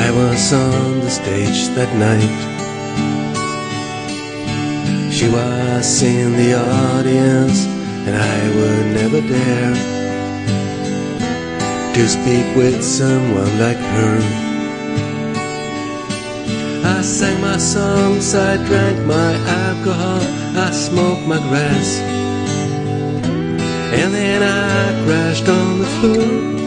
I was on the stage that night. She was in the audience, and I would never dare to speak with someone like her. I sang my songs, I drank my alcohol, I smoked my grass, and then I crashed on the floor.